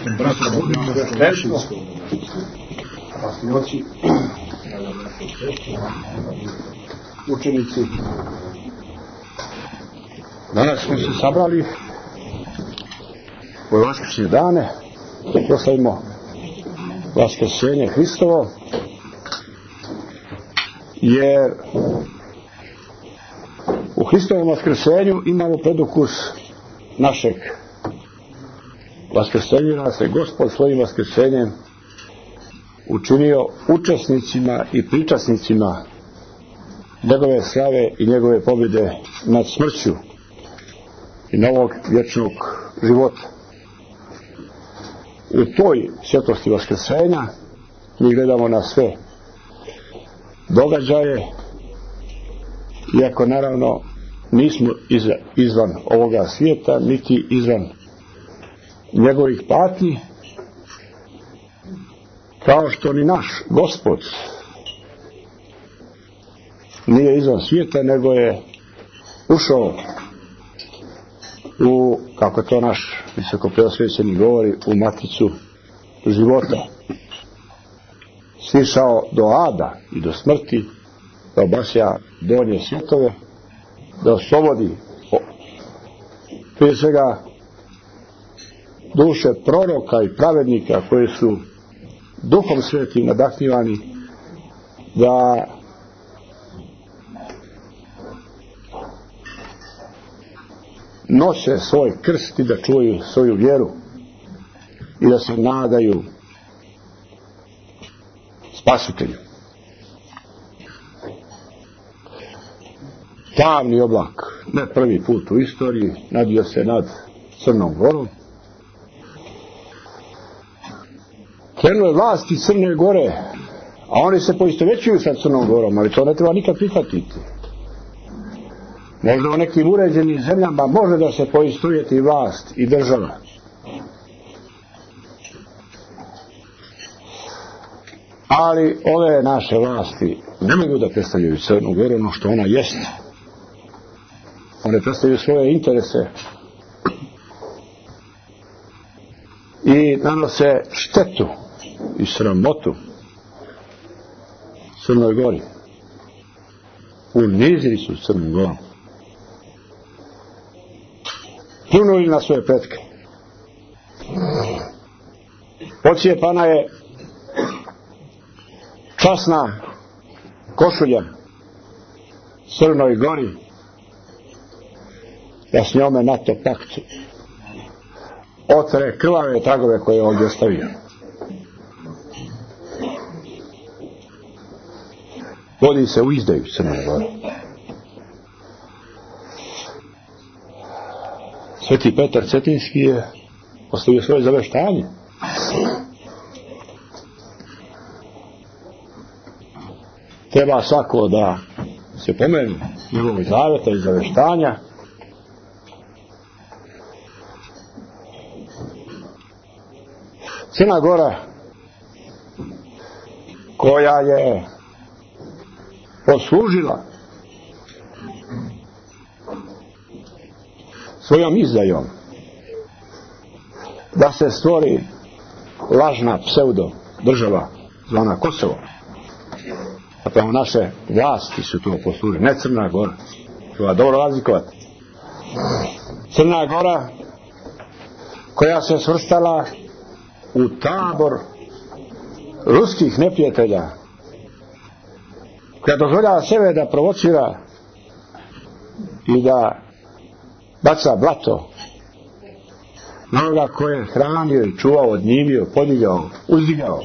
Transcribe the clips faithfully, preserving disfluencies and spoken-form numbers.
Braća, budimo sveštenstvo. Pastirci, učenici. Danas smo se sabrali u vaskrsne dane da proslavimo vaskrsenje Hristovo, jer u Hristovom vaskrsenju imamo predukus našeg vaskrsenja. Nas je Gospod svojim vaskrsenjem učinio učesnicima i pričasnicima njegove slave i njegove pobjede nad smrću i novog vječnog života. U toj svjetlosti vaskrsenja mi gledamo na sve događaje, iako naravno nismo izvan ovoga svijeta, niti izvan njegovih patnji, kao što ni naš Gospod nije izvan svijeta, nego je ušao u, kako to naš visokopreosvećeni govori, u maticu života. Sišao do ada i do smrti, da obasja donje svjetove, da oslobodi prije svega duše proroka i pravednika koji su Duhom Svetim nadahnivani da nose svoj krst i da čuju svoju vjeru i da se nadaju Spasitelju. Tamni oblak, ne prvi put u istoriji, nadio se nad Crnom Gorom. Krenuo je vlasti Crne Gore, a oni se poistovjećuju sa Crnom Gorom, ali to ne treba nikad prihvatiti. Možda u nekim uređenim zemljama može da se poistovjeti vlast i država. Ali ove naše vlasti ne mogu da predstavljaju Crnu Goru ono što ona jeste. One predstavljaju svoje interese i nanose štetu i sramotu Crnoj Gori. Unizili su Crnu Goru. Pljunuli na svoje pretke. Pocijepana je časna košulja Crnoj Gori, da s njome NATO pakt otre krvave tragove koje je ovdje ostavio. Vodi se u izdaju Crnoj Gori. Sveti Petar Cetinski je ostavio svoje zaveštanje. Treba svako da se pomeni njegovog zaveta i zaveštanja. Crna Gora, koja je poslužila svojom izdajom da se stvori lažna pseudo država zvana Kosovo. Zapravo naše vlasti su to poslužile, ne Crna Gora. Treba dobro razlikovati. Crna Gora, koja se svrstala u tabor ruskih neprijatelja, koja dozvoljava sebe da provocira i da baca blato na onoga koje je hranio i čuvao, odnjivio, podigao, uzdigao.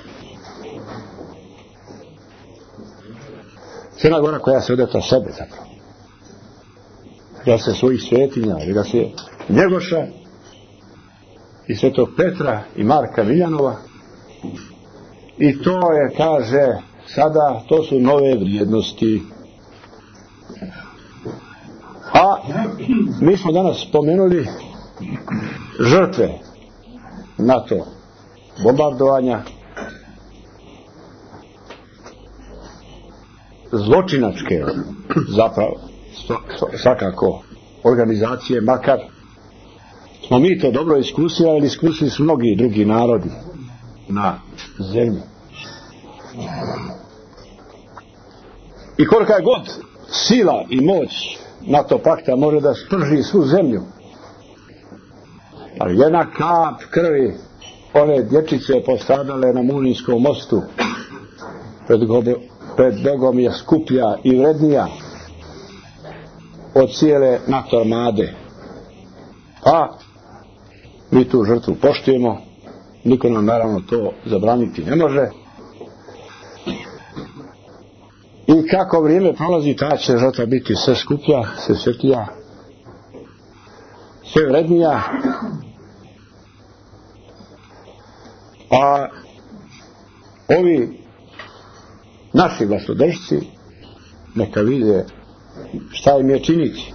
Crna Gora koja se odeta sebe zapravo. Da se svojih svetinja, da se Njegoša i Svetog Petra i Marka Miljanova, i to je, kaže, sada to su nove vrijednosti. A mi smo danas spomenuli žrtve NATO bombardovanja, zločinačke zapravo svakako organizacije, makar smo mi to dobro iskusili, ali iskusili su mnogi drugi narodi na zemlji. I kolika je god sila i moć NATO pakta može da sprži svu zemlju, ali jedna kap krvi one dječice postradale na Mulinskom mostu pred, gobe, pred Begom je skuplja i vrednija od cijele NATO armade. A mi tu žrtvu poštujemo, niko nam naravno to zabraniti ne može. I kako vrijeme prolazi, ta će žrtva biti sve skuplja, sve svjetlija, sve vrednija. A ovi naši vlastodržci neka vide šta im je činiti.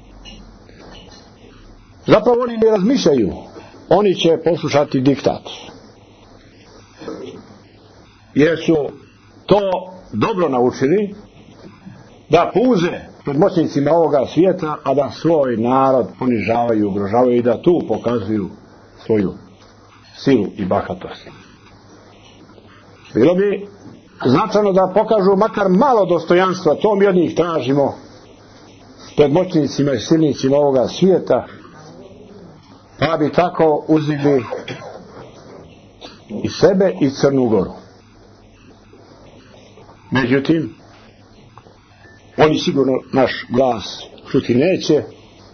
Zapravo oni ne razmišljaju, oni će poslušati diktat, jer su to dobro naučili da puze pred moćnicima ovoga svijeta, a da svoj narod ponižavaju, ugrožavaju i da tu pokazuju svoju silu i bahatost. Bilo bi značajno da pokažu makar malo dostojanstva, to mi od njih tražimo pred moćnicima i silnicima ovoga svijeta, pa bi tako uzdigli i sebe i Crnu Goru. Međutim, oni sigurno naš glas čuti neće,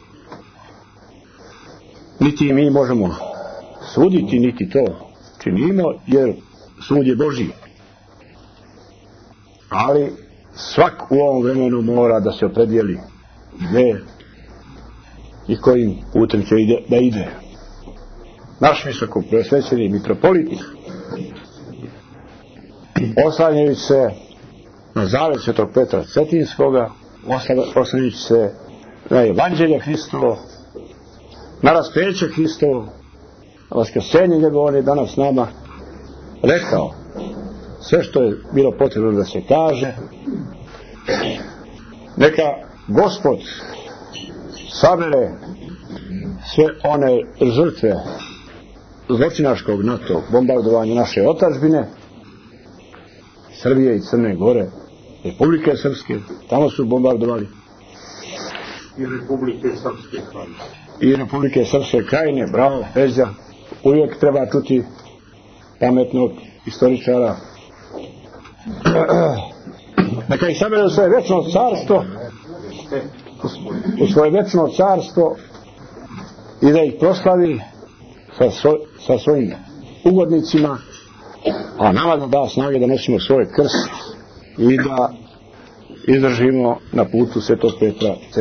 niti mi možemo suditi, niti to činimo, jer sud je Božji. Ali svak u ovom vremenu mora da se opredijeli gdje i kojim putem će ide, da ide. Naš visoko preosvećeni mitropolit, oslanjajući se na zavet Svetog Petra Cetinskoga, oslanjajući se na Evanđelje Hristovo, na raspeće Hristovo, na vaskrsenje njegovo, on je danas nama rekao sve što je bilo potrebno da se kaže. Neka Gospod sabere sve one žrtve zločinačkog NATO bombardovanja naše otadžbine, Srbije i Crne Gore, Republike Srpske, tamo su bombardovali, i Republike Srpske krajine. I Republike Srpske krajine, bravo, Peđa, uvijek treba čuti pametnog istoričara. Neka ih sabere u svoje večno carstvo, u svoje večno carstvo i da ih proslavi sa, svoj, sa svojim ugodnicima, a nama da da snage da nosimo svoj krst i da izdržimo na putu Svetog Petra.